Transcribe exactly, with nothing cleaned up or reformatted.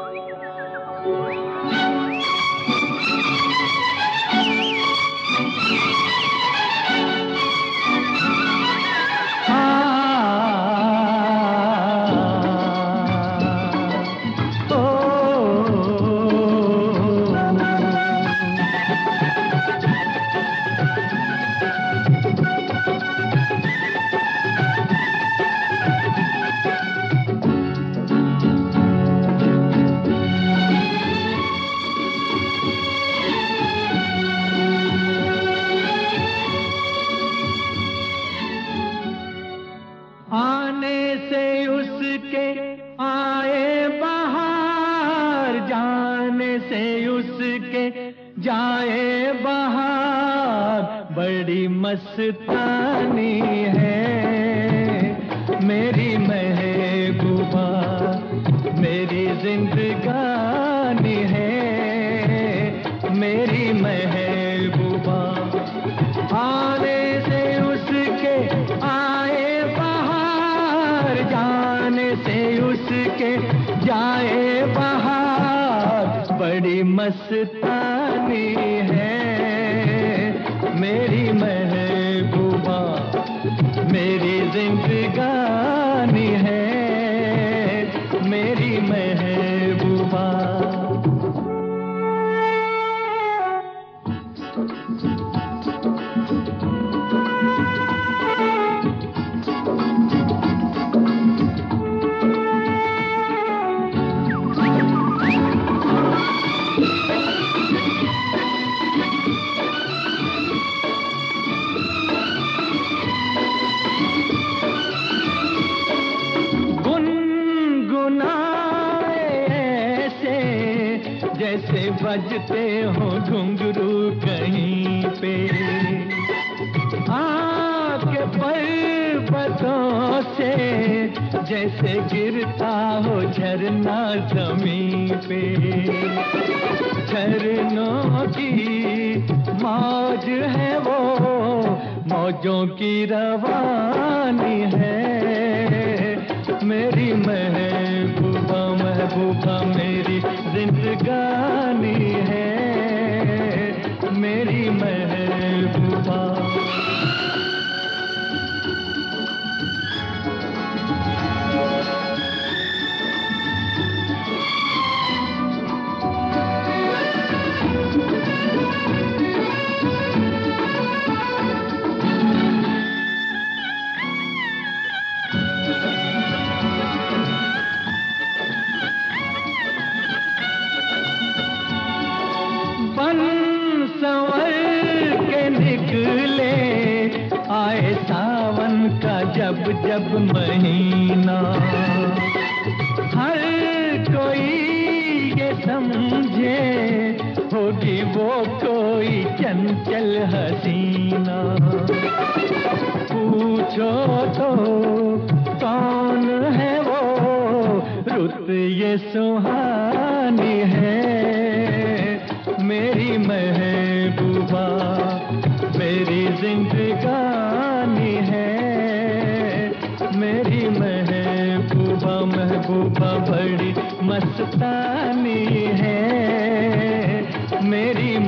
आने से उसके आए बहार, जाने से उसके जाए बहार, बड़ी मस्तानी है मेरी महबूबा, मेरी जिंदगानी है मेरी महबूबा। आने से उसके आए जाने से उसके जाए बहार, बड़ी मस्तानी है मेरी महबूबा, मेरी जिंदगानी है मेरी महबूबा। जैसे बजते हो घुंघरू कहीं पे, आके पर्वतों से जैसे गिरता हो झरना जमीन पे। झरनों की मौज है वो, मौजों की रवानी है मेरी महबूबा, महबूबा मेरी जिंदगानी है मेरी महबूबा। संवर के निकले आए सावन का जब जब महीना, हर कोई ये समझे होगी वो कोई चंचल हसीना। पूछो तो कौन है वो, रुत ये सुहानी है मेरी महबूबा, मेरी जिंदगानी है मेरी महबूबा, महबूबा बड़ी मस्तानी है मेरी